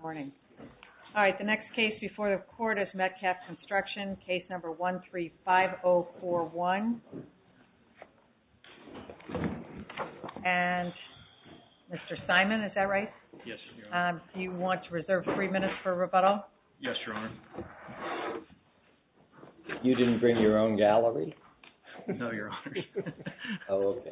Morning. All right, the next case before the court is Metcalf Construction, case number 135041. And Mr. Simon, is that right? Yes, Your Honor. Do you want to reserve 3 minutes for rebuttal? Yes, Your Honor. You didn't bring your own gallery? No, Your Honor. Oh, okay.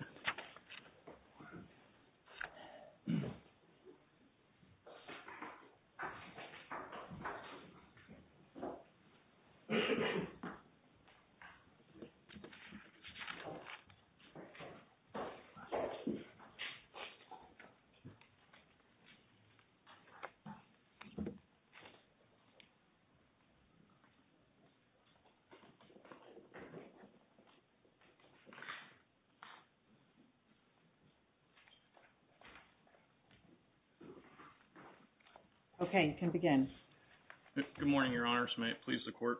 Okay, you can begin. Good morning, Your Honors. May it please the court.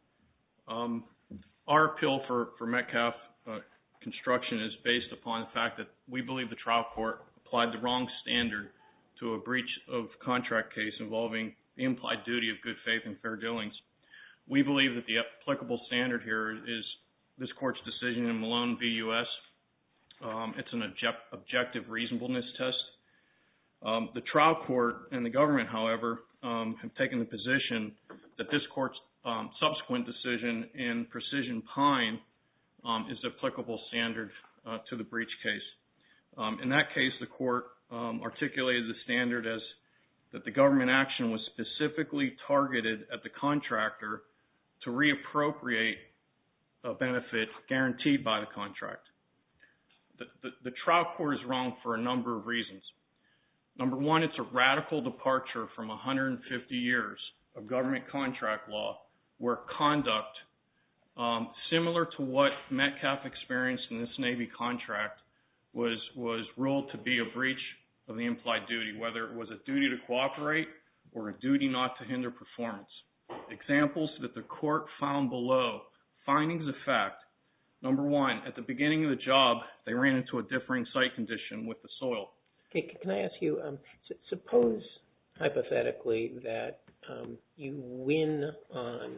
Our appeal for Metcalf Construction is based upon the fact that we believe the trial court applied the wrong standard to a breach of contract case involving the implied duty of good faith and fair dealings. We believe that the applicable standard here is this court's decision in Malone v. U.S. It's an objective reasonableness test. The trial court and the government, however, have taken the position that this court's subsequent decision in Precision Pine is the applicable standard to the breach case. In that case, the court articulated the standard as that the government action was specifically targeted at the contractor to reappropriate a benefit guaranteed by the contract. The trial court is wrong for a number of reasons. Number one, it's a radical departure from 150 years of government contract law where conduct similar to what Metcalf experienced in this Navy contract was ruled to be a breach of the implied duty, whether it was a duty to cooperate or a duty not to hinder performance. Examples that the court found below, findings of fact. Number one, at the beginning of the job, they ran into a differing site condition with the soil. Okay, can I ask you, suppose hypothetically that you win on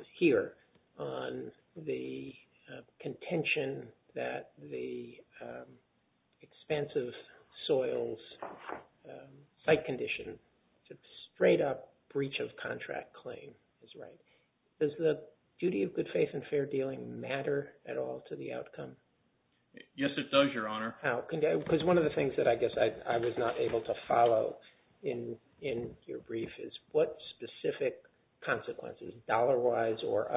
the contention that the expansive soils site condition, straight up breach of contract claim is right. Does the duty of good faith and fair dealing matter at all to the outcome? Yes, it does, Your Honor. How? Because one of the things that I guess I was not able to follow in your brief is what specific consequences, dollar-wise or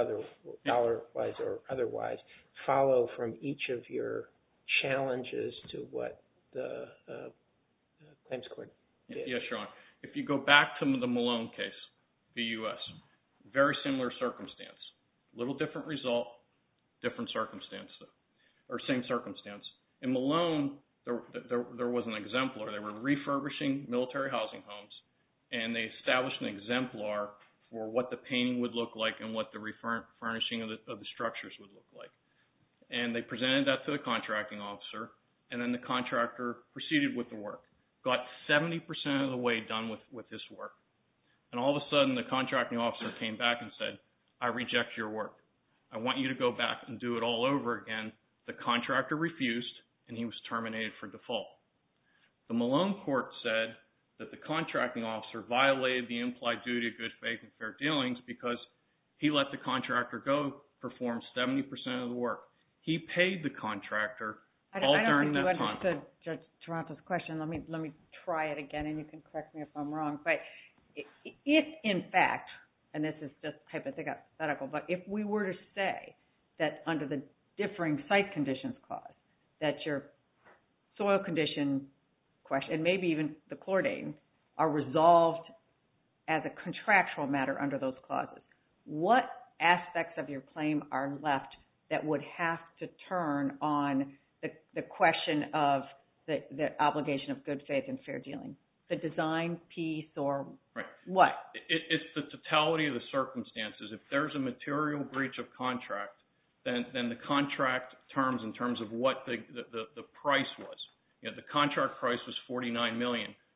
otherwise, follow from each of your challenges to what the claims court did. Yes, Your Honor. If you go back to the Malone case, the U.S., very similar circumstance. Little different result, different circumstance, or same circumstance. In Malone, there was an exemplar. They were refurbishing military housing homes, and they established an exemplar for what the painting would look like and what the refurnishing of the structures would look like. And they presented that to the contracting officer, and then the contractor proceeded with the work. Got 70% of the way done with this work. And all of a sudden, the contracting officer came back and said, I reject your work. I want you to go back and do it all over again. The contractor refused, and he was terminated for default. The Malone court said that the contracting officer violated the implied duty of good faith and fair dealings because he let the contractor go perform 70% of the work. He paid the contractor all during that time. I don't think you understood Judge Toronto's question. Let me try it again, and you can correct me if I'm wrong. But if, in fact, and this is just hypothetical, but if we were to say that under the differing site conditions clause, that your soil condition question, and maybe even the chlordane, are resolved as a contractual matter under those clauses, what aspects of your claim are left that would have to turn on the question of the obligation of good faith and fair dealing? The design piece or what? It's the totality of the circumstances. If there's a material breach of contract, then the contract terms of what the price was. You know, the contract price was $49 million.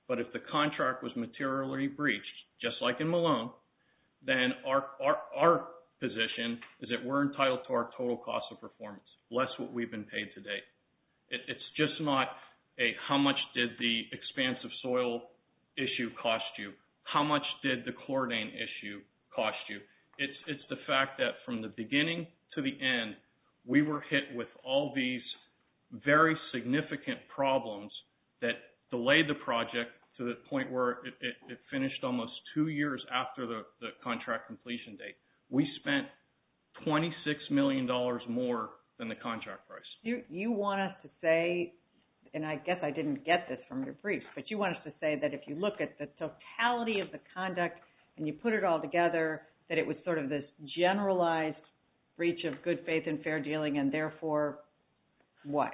But if the contract was materially breached, just like in Malone, then our position is that we're entitled to our total cost of performance, less what we've been paid to date. It's just not how much did the expansive soil issue cost you? How much did the Chlordane issue cost you? It's the fact that from the beginning to the end, we were hit with all these very significant problems that delayed the project to the point where it finished almost 2 years after the contract completion date. We spent $26 million more than the contract price. You want us to say, and I guess I didn't get this from your briefs, but you want us to say that if you look at the totality of the conduct and you put it all together, that it was sort of this generalized breach of good faith and fair dealing, and therefore what?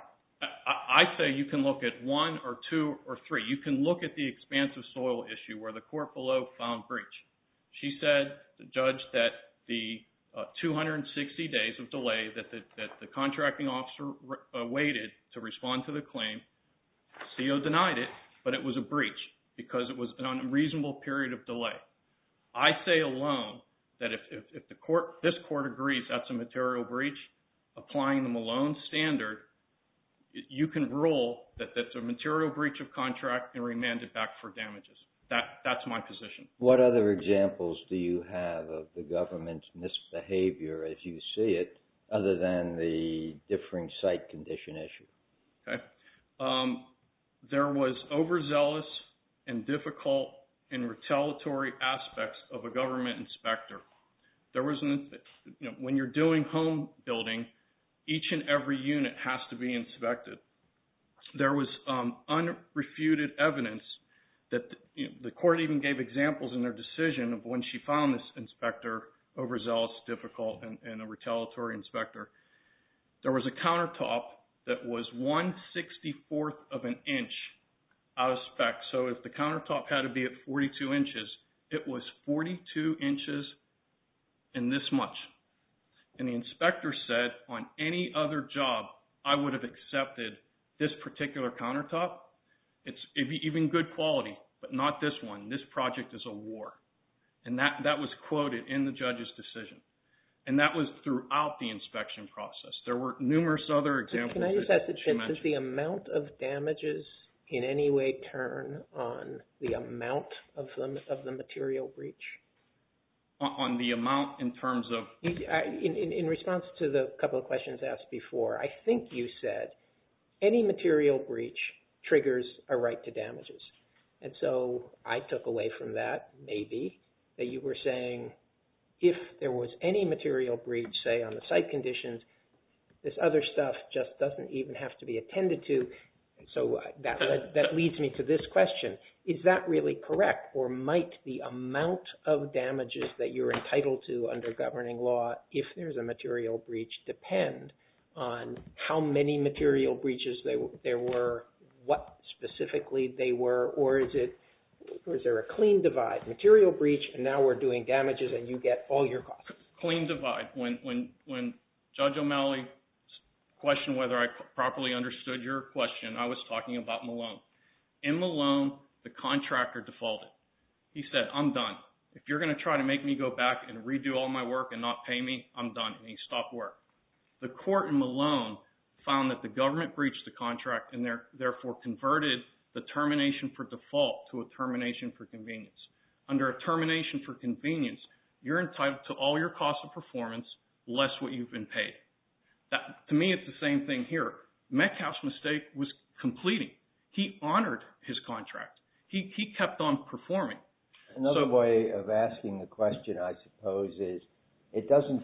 I say you can look at 1 or 2 or 3. You can look at the expansive soil issue where the court below found breach. She said, the judge, that the 260 days of delay that the contracting officer waited to respond to the claim, CO denied it, but it was a breach because it was an unreasonable period of delay. I say alone that if this court agrees that's a material breach, applying the Malone standard, you can rule that that's a material breach of contract and remand it back for damages. That's my position. What other examples do you have of the government's misbehavior as you see it, other than the differing site condition issue? Okay. There was overzealous and difficult and retaliatory aspects of a government inspector. There was when you're doing home building, each and every unit has to be inspected. There was unrefuted evidence that the court even gave examples in their decision of when she found this inspector overzealous, difficult, and a retaliatory inspector. There was a countertop that was 1/64th of an inch out of spec. So if the countertop had to be at 42 inches, it was 42 inches and this much. And the inspector said, on any other job, I would have accepted this particular countertop. It's even good quality, but not this one. This project is a war. And that was quoted in the judge's decision. And that was throughout the inspection process. There were numerous other examples. Can I just ask, does the amount of damages in any way turn on the amount of the material breach? On the amount in terms of? In response to the couple of questions asked before, I think you said any material breach triggers a right to damages. And so I took away from that, maybe, that you were saying if there was any material breach, say on the site conditions, this other stuff just doesn't even have to be attended to. So that leads me to this question. Is that really correct? Or might the amount of damages that you're entitled to under governing law, if there's a material breach, depend on how many material breaches there were, what specifically they were, or is there a clean divide? Material breach, and now we're doing damages and you get all your costs. Clean divide. When Judge O'Malley questioned whether I properly understood your question, I was talking about Malone. In Malone, the contractor defaulted. He said, I'm done. If you're going to try to make me go back and redo all my work and not pay me, I'm done. And he stopped work. The court in Malone found that the government breached the contract and therefore converted the termination for default to a termination for convenience. Under a termination for convenience, you're entitled to all your costs of performance, less what you've been paid. To me, it's the same thing here. Metcalfe's mistake was completing. He honored his contract. He kept on performing. Another way of asking the question, I suppose, is it doesn't.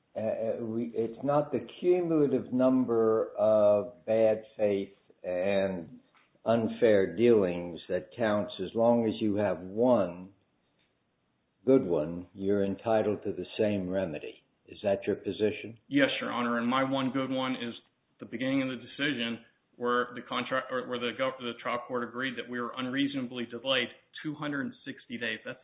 It's not the cumulative number of bad faith and unfair dealings that counts. As long as you have one good one, you're entitled to the same remedy. Is that your position? Yes, Your Honor. And my one good one is the beginning of the decision where the trial court agreed that we were unreasonably delayed 260 days. That's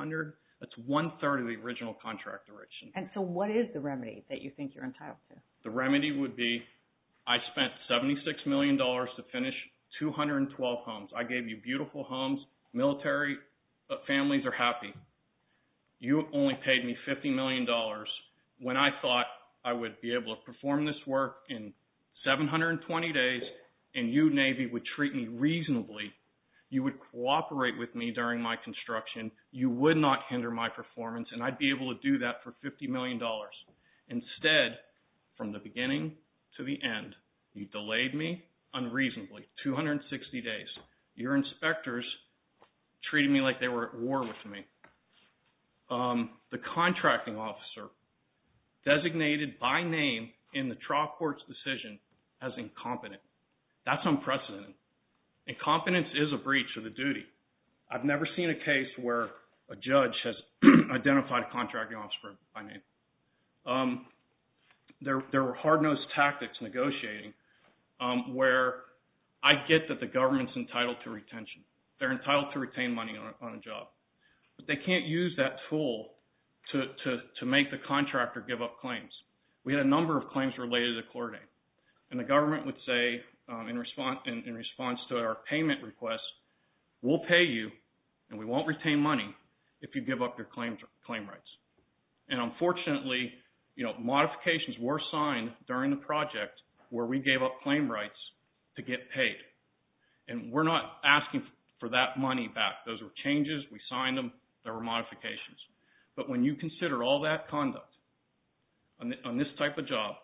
1/3 of the original contract duration. And so what is the remedy that you think you're entitled to? The remedy would be I spent $76 million to finish 212 homes. I gave you beautiful homes. Military families are happy. You only paid me $50 million when I thought I would be able to perform this work in 720 days, and you, Navy, would treat me reasonably. You would cooperate with me during my construction. You would not hinder my performance, and I'd be able to do that for $50 million. Instead, from the beginning to the end, you delayed me unreasonably, 260 days. Your inspectors treated me like they were at war with me. The contracting officer designated by name in the trial court's decision as incompetent. That's unprecedented. Incompetence is a breach of the duty. I've never seen a case where a judge has identified a contracting officer by name. There were hard-nosed tactics negotiating where I get that the government's entitled to retention. They're entitled to retain money on a job. But they can't use that tool to make the contractor give up claims. We had a number of claims related to Chlordane. And the government would say, in response to our payment request, we'll pay you and we won't retain money if you give up your claim rights. And unfortunately, modifications were signed during the project where we gave up claim rights to get paid. And we're not asking for that money back. Those were changes. We signed them. There were modifications. But when you consider all that conduct on this type of job,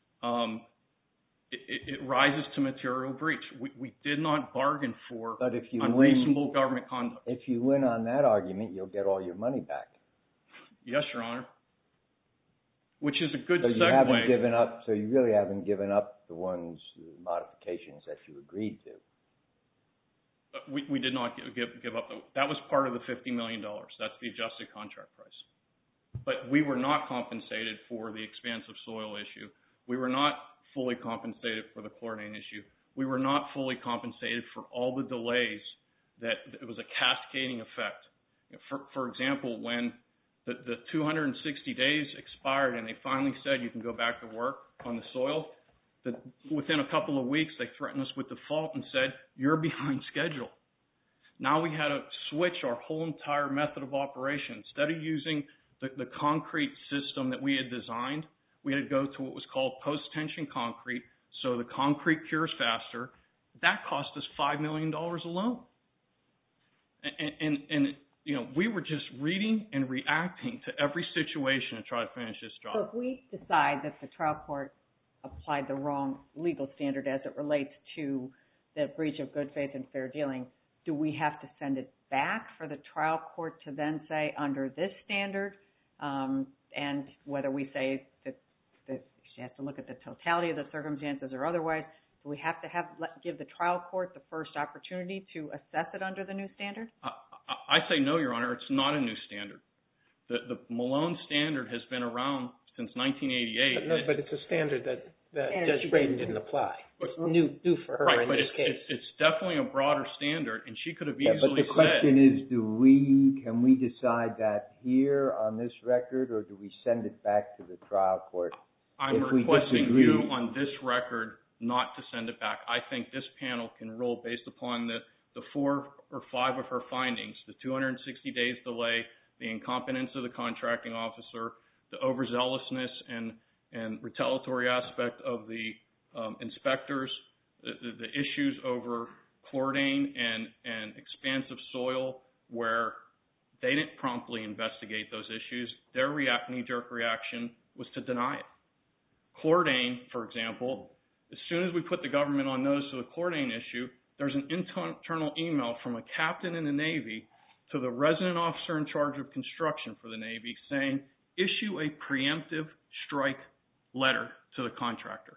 it rises to material breach. We did not bargain for unreasonable government conduct. If you win on that argument, you'll get all your money back. Yes, Your Honor. Which is a good segue. So you really haven't given up the modifications that you agreed to. We did not give up. That was part of the $50 million. That's the adjusted contract price. But we were not compensated for the expansive soil issue. We were not fully compensated for the Chlordane issue. We were not fully compensated for all the delays that it was a cascading effect. For example, when the 260 days expired and they finally said you can go back to work on the soil, within a couple of weeks they threatened us with default and said, you're behind schedule. Now we had to switch our whole entire method of operation. Instead of using the concrete system that we had designed, we had to go to what was called post-tension concrete, so the concrete cures faster. That cost us $5 million alone. And we were just reading and reacting to every situation to try to finish this job. So if we decide that the trial court applied the wrong legal standard as it relates to the breach of good faith and fair dealing, do we have to send it back for the trial court to then say under this standard, and whether we say that she has to look at the totality of the circumstances or otherwise, do we have to give the trial court the first opportunity to assess it under the new standard? I say no, Your Honor. It's not a new standard. The Malone standard has been around since 1988. But it's a standard that Judge Braden didn't apply. It's new for her in this case. It's definitely a broader standard, and she could have easily said... But the question is, can we decide that here on this record, or do we send it back to the trial court? I'm requesting you on this record not to send it back. I think this panel can rule based upon the 4 or 5 of her findings, the 260 days delay, the incompetence of the contracting officer, the overzealousness and retaliatory aspect of the inspectors, the issues over Chlordane and expansive soil where they didn't promptly investigate those issues. Their knee-jerk reaction was to deny it. Chlordane, for example, as soon as we put the government on notice of the Chlordane issue, there's an internal email from a captain in the Navy to the resident officer in charge of construction for the Navy saying, issue a preemptive strike letter to the contractor.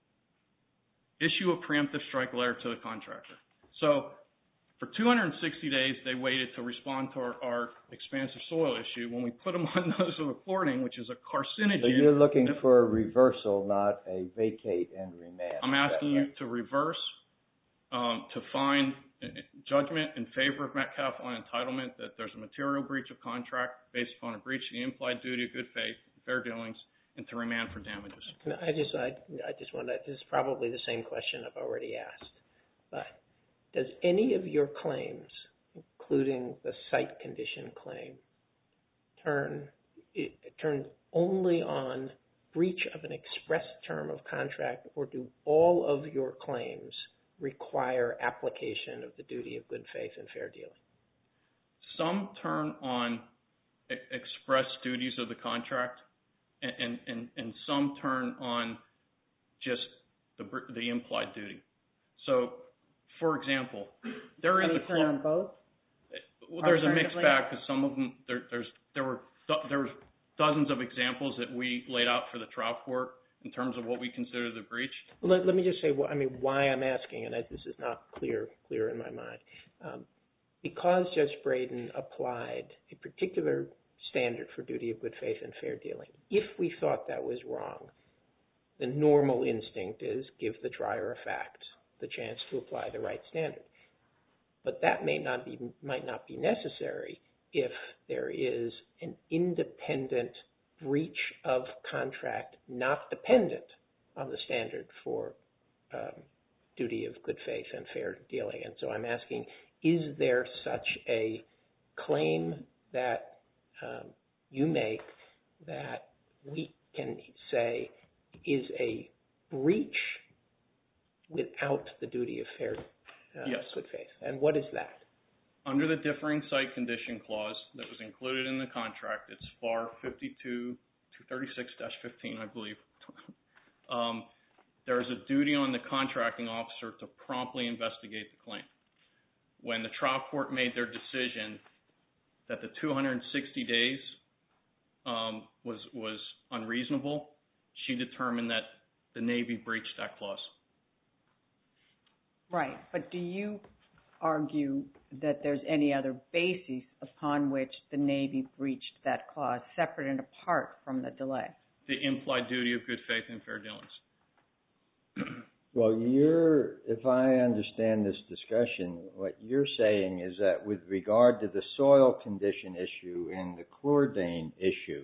Issue a preemptive strike letter to the contractor. So for 260 days, they waited to respond to our expansive soil issue. When we put them on notice of the Chlordane, which is a carcinogen... So you're looking for a reversal, not a vacate and remand. I'm asking you to reverse, to find judgment in favor of Metcalf on entitlement, that there's a material breach of contract based upon a breach of the implied duty of good faith, fair dealings, and to remand for damages. I just want to, this is probably the same question I've already asked, but does any of your claims, including the site condition claim, turn only on breach of an express term of contract, or do all of your claims require application of the duty of good faith and fair dealing? Some turn on express duties of the contract, and some turn on just the implied duty. So, for example, there is a turn on both. There's a mixed bag because some of them there were dozens of examples that we laid out for the trial court in terms of what we consider the breach. Let me just say, why I'm asking, and this is not clear in my mind. Because Judge Braden applied a particular standard for duty of good faith and fair dealing, if we thought that was wrong, the normal instinct is give the trier of fact the chance to apply the right standard. But that might not be necessary if there is an independent breach of contract not dependent on the standard for duty of good faith and fair dealing. And so I'm asking, is there such a claim that you make that we can say is a breach without the duty of fair Yes. good faith? And what is that? Under the differing site condition clause that was included in the contract, it's FAR 52-236-15, I believe. There is a duty on the contracting officer to promptly investigate the claim. When the trial court made their decision that the 260 days was unreasonable, she determined that the Navy breached that clause. Right, but do you argue that there's any other basis upon which the Navy breached that clause, separate and apart from the delay? The implied duty of good faith and fair dealings. Well, if I understand this discussion, what you're saying is that with regard to the soil condition issue and the chlordane issue,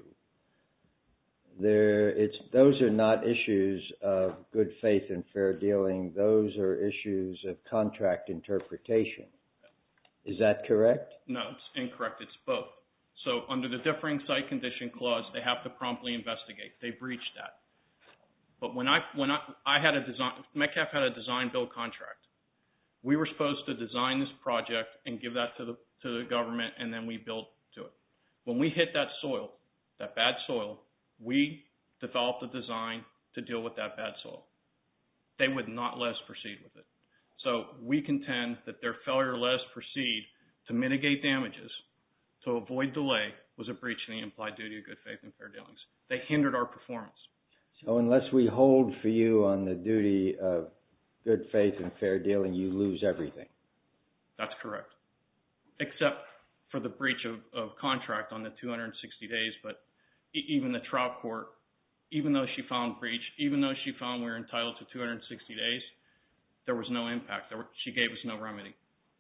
those are not issues of good faith and fair dealing. Those are issues of contract interpretation. Is that correct? No, it's incorrect. It's both. So under the differing site condition clause, they have to promptly investigate. They breached that. But when I had a design, Metcalf had a design build contract. We were supposed to design this project and give that to the government, and then we built to it. When we hit that soil, that bad soil, we developed a design to deal with that bad soil. They would not let us proceed with it. So we contend that their failure to let us proceed to mitigate damages, to avoid delay, was a breach of the implied duty of good faith and fair dealings. They hindered our performance. So unless we hold for you on the duty of good faith and fair dealing, you lose everything. That's correct. Except for the breach of contract on the 260 days, but even the trial court, even though she found breach, even though she found we were entitled to 260 days, there was no impact. She gave us no remedy.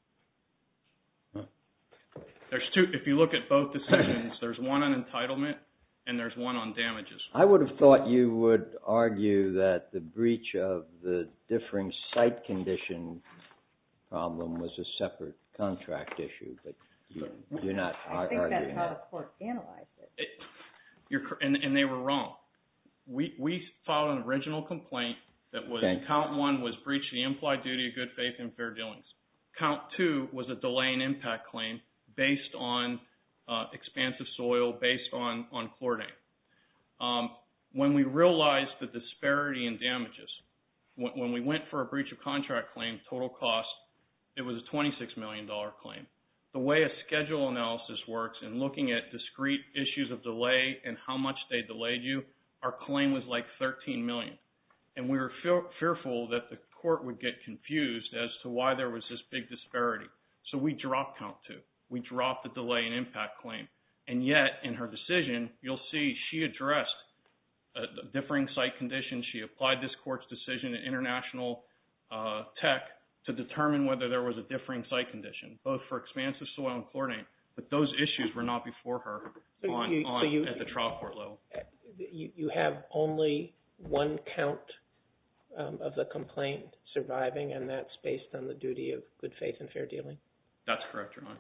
Huh. There's two. If you look at both decisions, there's one on entitlement and there's one on damages. I would have thought you would argue that the breach of the differing site condition problem was a separate contract issue, but you're not arguing that. I think that's how the court analyzed it. And they were wrong. We filed an original complaint that was, count one was breach of the implied duty of good faith and fair dealings. Count two was a delay and impact claim based on expansive soil, based on chlordane. When we realized the disparity in damages, when we went for a breach of contract claim, total cost, it was a $26 million claim. The way a schedule analysis works and looking at discrete issues of delay and how much they delayed you, our claim was like $13 million. And we were fearful that the court would get confused as to why there was this big disparity. So we dropped count two. We dropped the delay and impact claim. And yet, in her decision, you'll see she addressed differing site conditions. She applied this court's decision in International Tech to determine whether there was a differing site condition, both for expansive soil and chlordane. But those issues were not before her at the trial court level. You have only one count of the complaint surviving, and that's based on the duty of good faith and fair dealing? That's correct, Your Honor.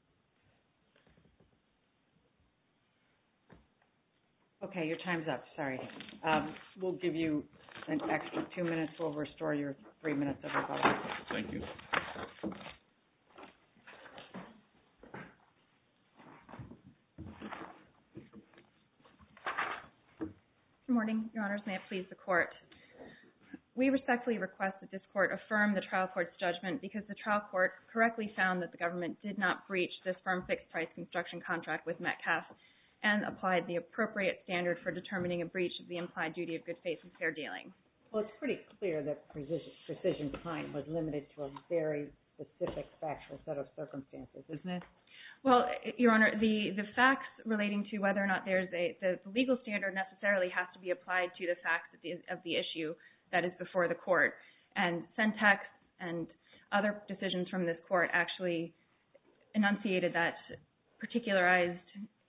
Okay, your time's up. Sorry. We'll give you an extra 2 minutes. We'll restore your 3 minutes of rebuttal. Thank you. Good morning, Your Honors. May it please the Court. We respectfully request that this Court affirm the trial court's judgment because the trial court correctly found that the government did not breach this firm fixed-price construction contract with Metcalf and applied the appropriate standard for determining a breach of the implied duty of good faith and fair dealing. Well, it's pretty clear that Precision Pine was limited to a very specific factual set of circumstances, isn't it? Well, Your Honor, the facts relating to whether or not there's the legal standard necessarily has to be applied to the facts of the issue that is before the court. And Sentex and other decisions from this court actually enunciated that particularized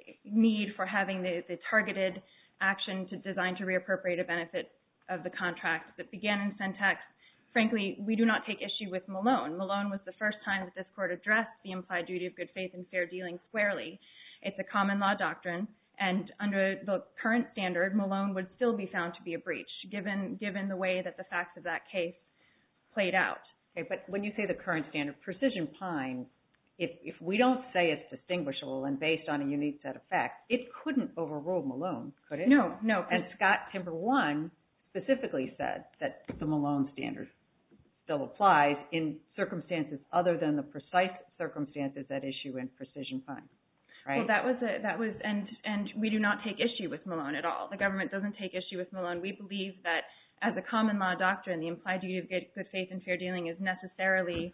need for having the targeted action designed to reappropriate a benefit of the contract that began in Sentex. Frankly, we do not take issue with Malone. Malone was the first time that this court addressed the implied duty of good faith and fair dealing squarely. It's a common law doctrine, and under the current standard, Malone would still be found to be a breach, given the way that the facts of that case played out. Okay, but when you say the current standard, Precision Pine, if we don't say it's distinguishable and based on a unique set of facts, it couldn't overrule Malone, could it? No. And Scott Timber 1 specifically said that the Malone standard still applies in circumstances other than the precise circumstances at issue in Precision Pine, right? Well, that was, and we do not take issue with Malone at all. The government doesn't take issue with Malone. We believe that as a common law doctrine, the implied duty of good faith and fair dealing is necessarily,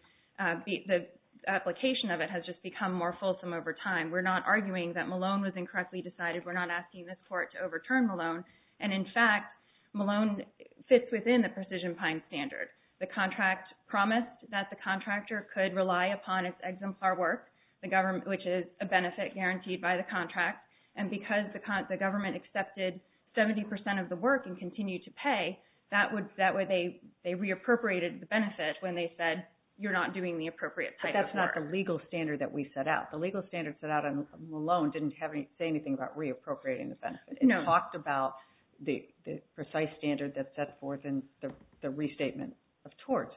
the application of it has just become more fulsome over time. We're not arguing that Malone was incorrectly decided. We're not asking this court to overturn Malone. And in fact, Malone fits within the Precision Pine standard. The contract promised that the contractor could rely upon its exemplar work, the government, which is a benefit guaranteed by the contract. And because the government accepted 70% of the work and continued to pay, that way they reappropriated the benefit when they said, you're not doing the appropriate type of work. But that's not the legal standard that we set out. The legal standard set out on Malone didn't say anything about reappropriating the benefit. It talked about the precise standard that's set forth in the restatement of torts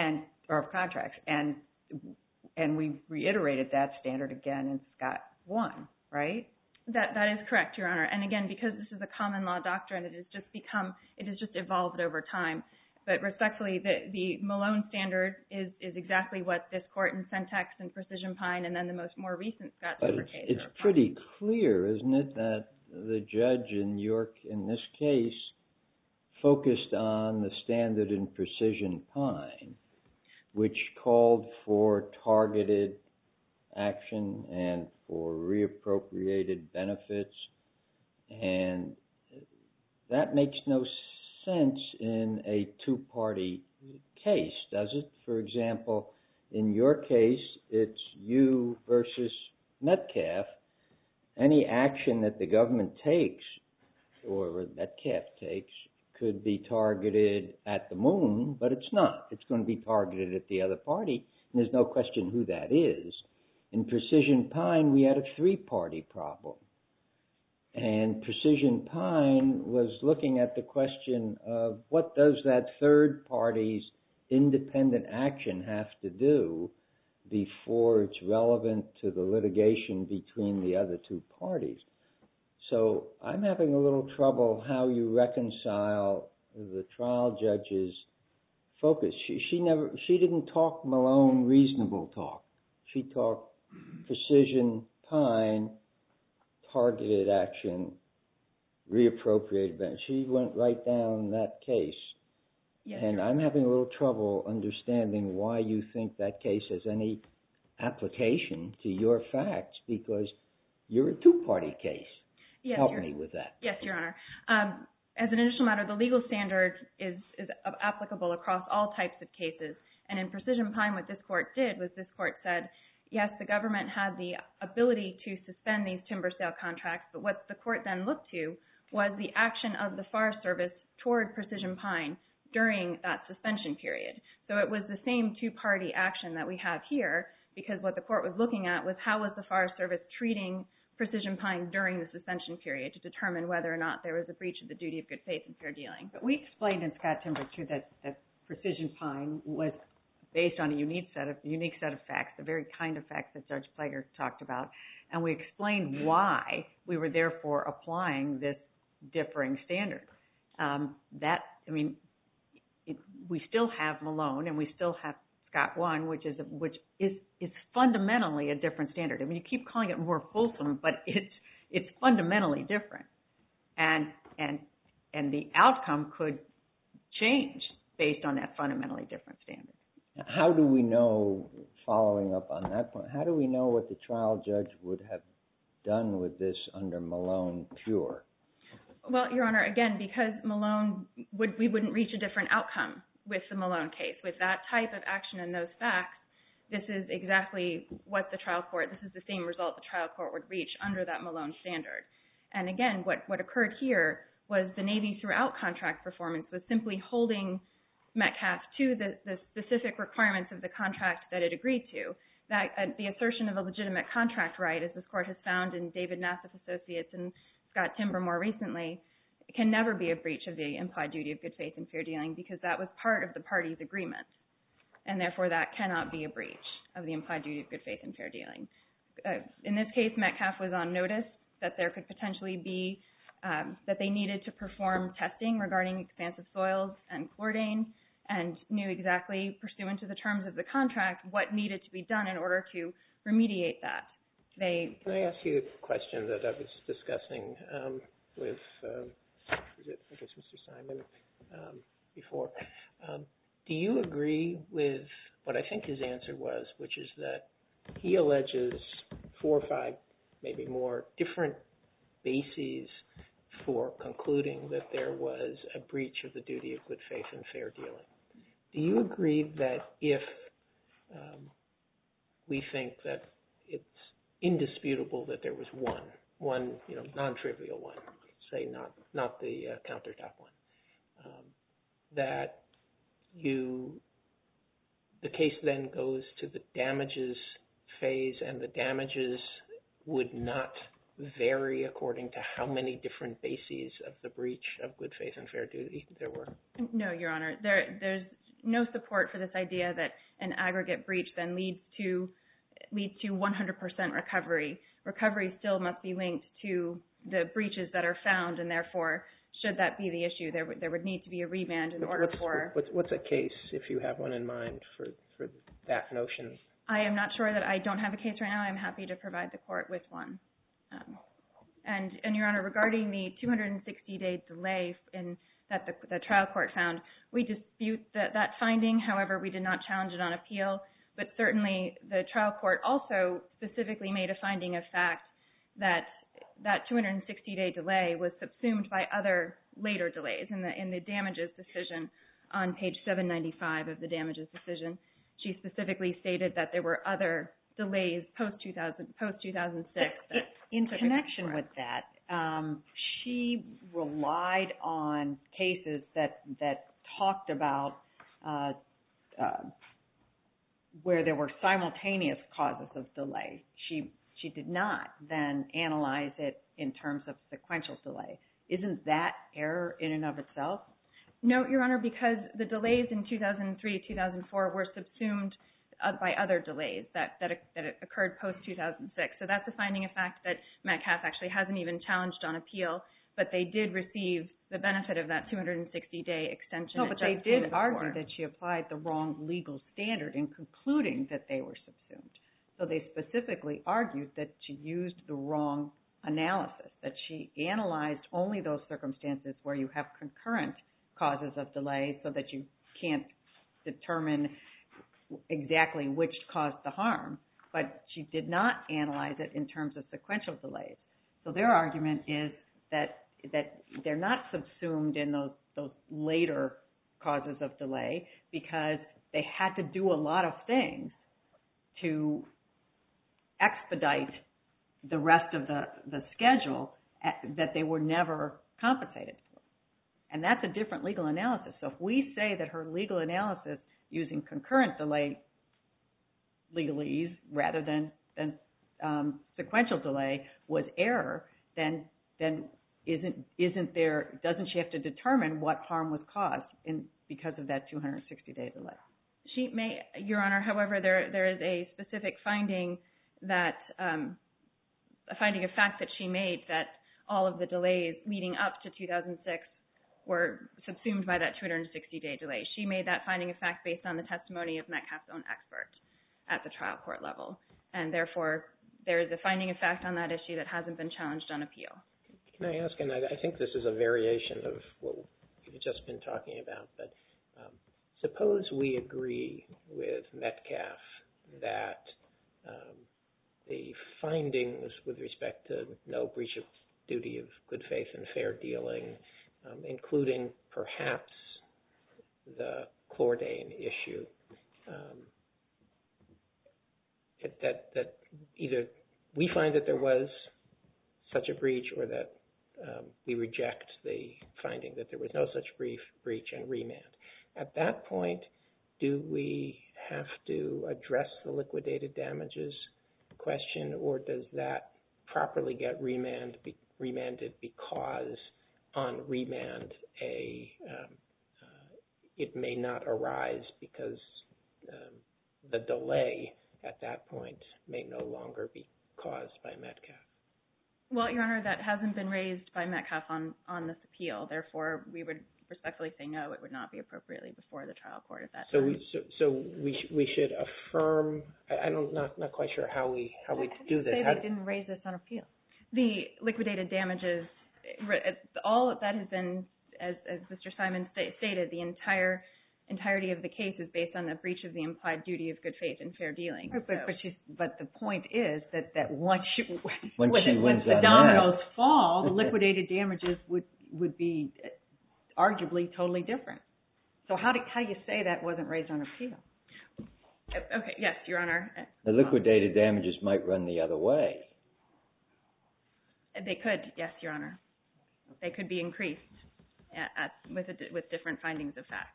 or of contracts. And we reiterated that standard again in Scott 1, right? That is correct, Your Honor. And again, because this is a common law doctrine, it has just evolved over time. But respectfully, the Malone standard is exactly what this court in Sentex and Precision Pine and then the more recent Scott Timber case. It's pretty clear, isn't it, that the judge in York in this case focused on the standard in Precision Pine, which called for targeted action and for reappropriated benefits. And that makes no sense in a two-party case, does it? For example, in your case, it's you versus Metcalf. Any action that the government takes or Metcalf takes could be targeted at the moon, but it's not. It's going to be targeted at the other party, and there's no question who that is. In Precision Pine, we had a three-party problem. And Precision Pine was looking at the question of what does that third party's independent action have to do before it's relevant to the litigation between the other two parties. So I'm having a little trouble how you reconcile the trial judge's focus. She didn't talk Malone reasonable talk. She talked Precision Pine, targeted action, reappropriated benefits. She went right down that case. Yes, and I'm having a little trouble understanding why you think that case has any application to your facts, because you're a two-party case. Yes, help me with that. Yes, Your Honor. As an initial matter, the legal standard is applicable across all types of cases. And in Precision Pine, what this court did was this court said, yes, the government had the ability to suspend these timber sale contracts, but what the court then looked to was the action of the Forest Service toward Precision Pine during that suspension period. So it was the same two-party action that we have here, because what the court was looking at was how was the Forest Service treating Precision Pine during the suspension period to determine whether or not there was a breach of the duty of good faith and fair dealing. But we explained in Scott Timber, too, that Precision Pine was based on a unique set of facts, the very kind of facts that Judge Plager talked about, and we explained why we were therefore applying this differing standard. We still have Malone and we still have Scott 1, which is fundamentally a different standard. I mean, you keep calling it more fulsome, but it's fundamentally different, and the outcome could change based on that fundamentally different standard. How do we know, following up on that point, how do we know what the trial judge would have done with this under Malone pure? Well, Your Honor, again, because Malone, we wouldn't reach a different outcome with the Malone case. With that type of action and those facts, this is exactly what this is the same result the trial court would reach under that Malone standard. And again, what occurred here was the Navy, throughout contract performance, was simply holding Metcalf to the specific requirements of the contract that it agreed to. That the assertion of a legitimate contract right, as this court has found in David Nassif Associates and Scott Timber more recently, can never be a breach of the implied duty of good faith and fair dealing, because that was part of the parties' agreement, and therefore that cannot be a breach of the implied duty of good faith and fair dealing. In this case, Metcalf was on notice that there could potentially be, that they needed to perform testing regarding expansive soils and chlordane, and knew exactly, pursuant to the terms of the contract, what needed to be done in order to remediate that. Can I ask you a question that I was discussing with, I guess, Mr. Simon before? Do you agree with what I think his answer was, which is that he alleges 4 or 5, maybe more, different bases for concluding that there was a breach of the duty of good faith and fair dealing? Do you agree that if we think that it's indisputable that there was one non-trivial one, say not the countertop one, that the case then goes to the damages phase, and the damages would not vary according to how many different bases of the breach of good faith and fair duty there were? No, Your Honor. There's no support for this idea that an aggregate breach then leads to 100% recovery. Recovery still must be linked to the breaches that are found, and therefore, should that be the issue, there would need to be a remand in order for... What's a case, if you have one in mind, for that notion? I am not sure that I don't have a case right now. I'm happy to provide the court with one. And Your Honor, regarding the 260-day delay that the trial court found, we dispute that finding. However, we did not challenge it on appeal. But certainly, the trial court also specifically made a finding of fact that 260-day delay was subsumed by other later delays. In the damages decision on page 795 of the damages decision, she specifically stated that there were other delays post-2006. In connection with that, she relied on cases that talked about where there were simultaneous causes of delay. She did not then analyze it in terms of sequential delay. Isn't that error in and of itself? No, Your Honor, because the delays in 2003, 2004 were subsumed by other delays that occurred post-2006. So that's a finding of fact that Metcalf actually hasn't even challenged on appeal, but they did receive the benefit of that 260-day extension. No, but they did argue that she applied the wrong legal standard in concluding that they were subsumed. So they specifically argued that she used the wrong analysis, that she analyzed only those circumstances where you have concurrent causes of delay so that you can't determine exactly which caused the harm, but she did not analyze it in terms of sequential delays. So their argument is that they're not subsumed in those later causes of delay because they had to do a lot of things to expedite the rest of the schedule that they were never compensated for. And that's a different legal analysis. So if we say that her legal analysis using concurrent delay legalese rather than sequential delay was error, then doesn't she have to determine what harm was caused because of that 260-day delay? She may, Your Honor. However, there is a specific finding that a finding of fact that she made that all of the delays leading up to 2006 were subsumed by that 260-day delay. She made that finding of fact based on the testimony of Metcalf's own expert at the trial court level, and therefore there is a finding of fact on that issue that hasn't been challenged on appeal. Can I ask, and I think this is a variation of what we've just been talking about, but suppose we agree with Metcalf that the findings with respect to no breach of duty of good faith and fair dealing, including perhaps the Chlordane issue, that either we find that there was such a breach or that we reject the finding that there was no such breach and remand. At that point, do we have to address the liquidated damages question, or does that properly get remanded because on remand it may not arise because the delay at that point may no longer be caused by Metcalf? Well, Your Honor, that hasn't been raised by Metcalf on this appeal. Therefore, we would respectfully say no, it would not be appropriately before the trial court at that time. So we should affirm. I'm not quite sure how we do this. They didn't raise this on appeal. The liquidated damages, all that has been, as Mr. Simon stated, the entirety of the case is based on the breach of the implied duty of good faith and fair dealing. But the point is that once once the dominoes fall, the liquidated damages would be arguably totally different. So how do you say that wasn't raised on appeal? Okay, yes, Your Honor. The liquidated damages might run the other way. They could, yes, Your Honor. They could be increased with different findings of fact.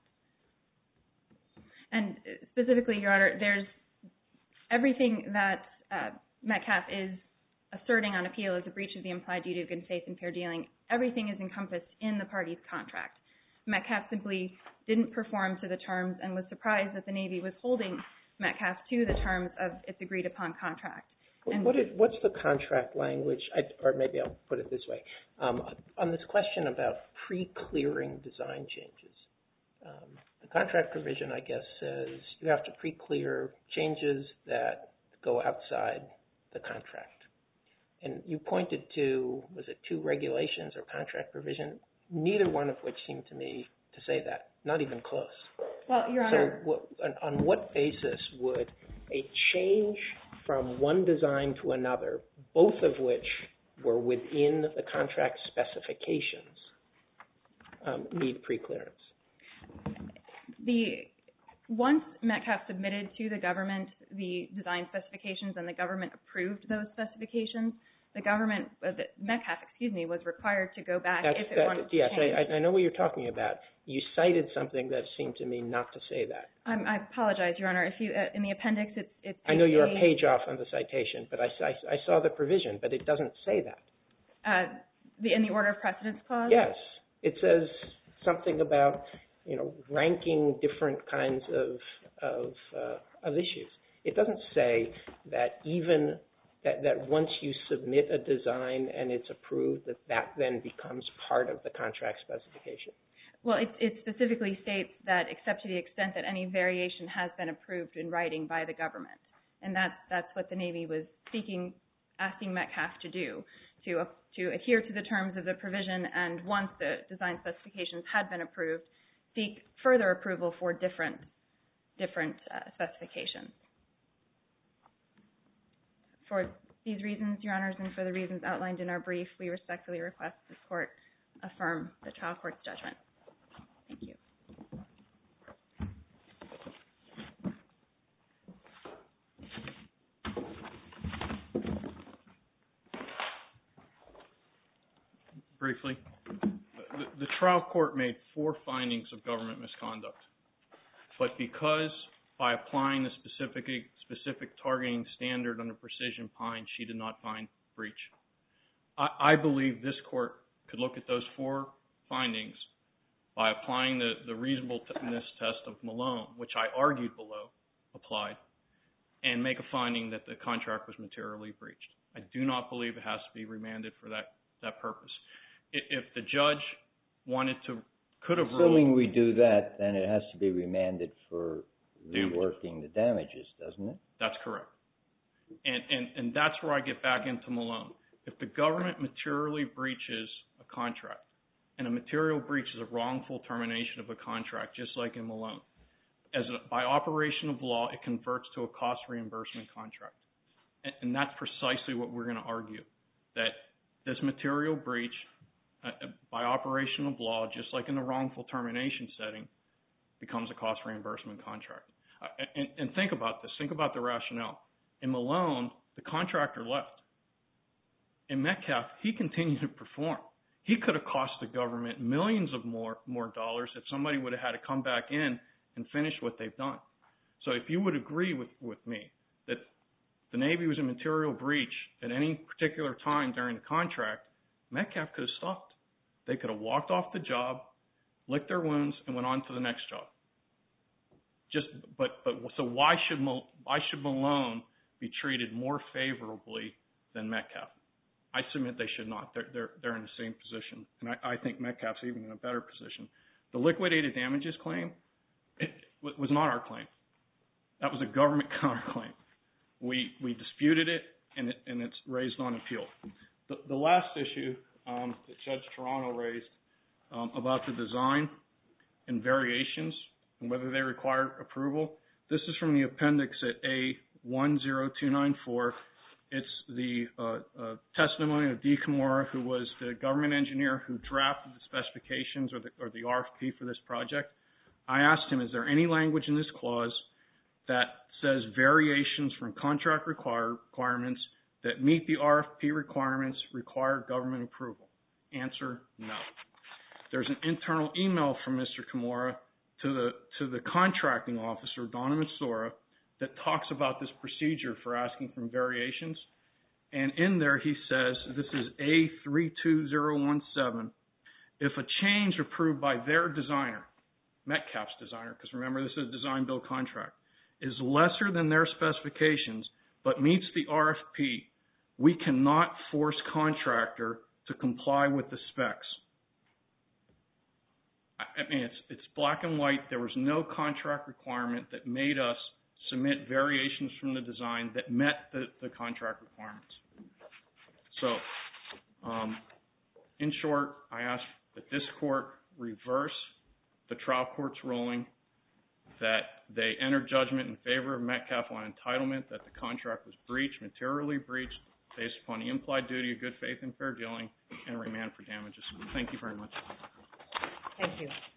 And specifically, Your Honor, there's everything that Metcalf is asserting on appeal as a breach of the implied duty of good faith and fair dealing. Everything is encompassed in the party's contract. Metcalf simply didn't perform to the terms and was surprised that the Navy was holding Metcalf to the terms of its agreed-upon contract. What's the contract language? Or maybe I'll put it this way. On this question about pre-clearing design changes, the contract provision, I guess, says you have to pre-clear changes that go outside the contract. And you pointed to, was it 2 regulations or contract provision? Neither one of which seemed to me to say that, not even close. Well, Your Honor. So on what basis would a change from one design to another, both of which were within the contract specifications, need pre-clearance? Once Metcalf submitted to the government the design specifications and the government approved those specifications, Metcalf was required to go back if it wanted to change. Yes, I know what you're talking about. You cited something that seemed to me not to say that. I apologize, Your Honor. If you in the appendix, it's I know you're a page off on the citation, but I saw the provision, but it doesn't say that. In the order of precedence clause? Yes, it says something about ranking different kinds of issues. It doesn't say that even that once you submit a design and it's approved, that then becomes part of the contract specification. Well, it specifically states that except to the extent that any variation has been approved in writing by the government. And that's what the Navy was asking Metcalf to do, to adhere to the terms of the provision, and once the design specifications had been approved, seek further approval for different specifications. For these reasons, Your Honors, and for the reasons outlined in our brief, we respectfully request this Court affirm the trial court's judgment. Thank you. Briefly, The trial court made 4 findings of government misconduct, but because by applying the specific targeting standard under Precision Pine, she did not find breach. I believe this court could look at those 4 findings by applying the reasonableness test of Malone, which I argued below applied, and make a finding that the contract was materially breached. I do not believe it has to be remanded for that purpose. If the judge could have ruled... Assuming we do that, then it has to be remanded for reworking the damages, doesn't it? That's correct. And that's where I get back into Malone. If the government materially breaches a contract, and a material breach is a wrongful termination of a contract, just like in Malone, by operation of law, it converts to a cost reimbursement contract. And that's precisely what we're going to argue, that this material breach, by operation of law, just like in the wrongful termination setting, becomes a cost reimbursement contract. And think about this. Think about the rationale. In Malone, the contractor left. In Metcalf, he continued to perform. He could have cost the government millions of more dollars if somebody would have had to come back in and finish what they've done. So if you would agree with me that the Navy was in material breach at any particular time during the contract, Metcalf could have stopped. They could have walked off the job, licked their wounds, and went on to the next job. So why should Malone be treated more favorably than Metcalf? I submit they should not. They're in the same position, and I think Metcalf's even in a better position. The liquidated damages claim was not our claim. That was a government counterclaim. We disputed it, and it's raised on appeal. The last issue that Judge Toronto raised about the design and variations and whether they require approval, this is from the appendix at A10294. It's the testimony of D. Kimura, who was the government engineer who drafted the specifications or the RFP for this project. I asked him, is there any language in this clause that says variations from contract requirements that meet the RFP requirements require government approval? Answer, no. There's an internal email from Mr. Kimura to the contracting officer, Donna Matsura, that talks about this procedure for asking for variations. And in there he says, this is A32017, if a change approved by their designer, Metcalf's designer, because remember this is a design build contract, is lesser than their specifications but meets the RFP, we cannot force contractor to comply with the specs. I mean, it's black and white. There was no contract requirement that made us submit variations from the design that met the contract requirements. So, in short, I ask that this court reverse the trial court's ruling that they enter judgment in favor of Metcalf on entitlement, that the contract was breached, materially breached, based upon the implied duty of good faith and fair dealing, and remand for damages. Thank you very much. Thank you.